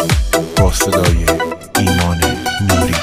با صدای ایمان نوری.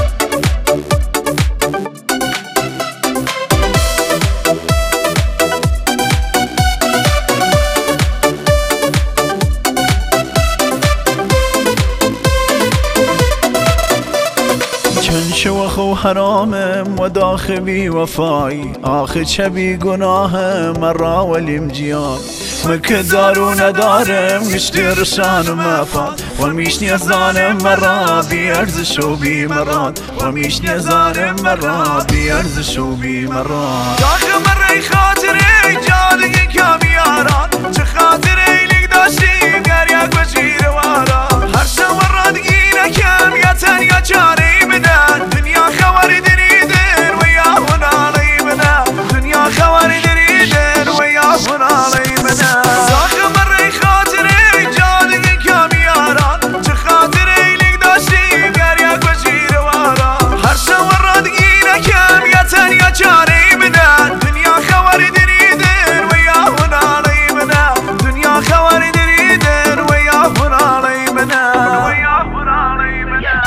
چند شوخ و حرامم و داخل بی وفایی، آخه چه بی گناهم مرا ولیم جیان. مکه دار و ندارم گشتی رشان و مفاد، و میشنی ازانم مرا بی ارزش و بی مراد، و میشنی ازانم مرا بی ارزش و بی مراد. داخل مرای خاطره جادگی کامیاران، چه خاطره لیک داشتی گر یک وزیر واران. هر شب مرادگی نکم یا تن یا چاره بدن، دنیا خواری دریدن و یا هنالی بدن، دنیا خواری دریدن و یا هنالی بدن. داخل مرای خاطره جادگی کامیاران، چه خاطره لیک داشتی گر یک وزیر واران. هر شب مرادگی نکم یا تن یا چاره بدن، دنیا خواری دریدن و یا هنالی بدن، دنیا خواری دریدن و یا هنالی بدن، و یا هنالی بدن.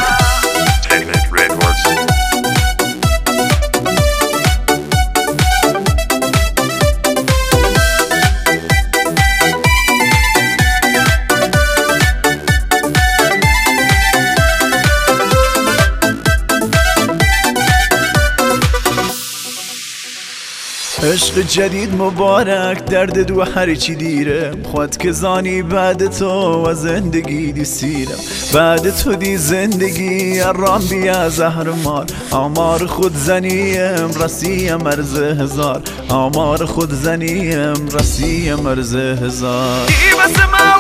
عشق جدید مبارک، درد دو هر چی دیرم، خود که زانی بعد تو و زندگی دی سیرم. بعد تو دی زندگی ارام بیا زهرمار، آمار خود زنیم رسیم ارز هزار، آمار خود زنیم رسیم ارز هزار.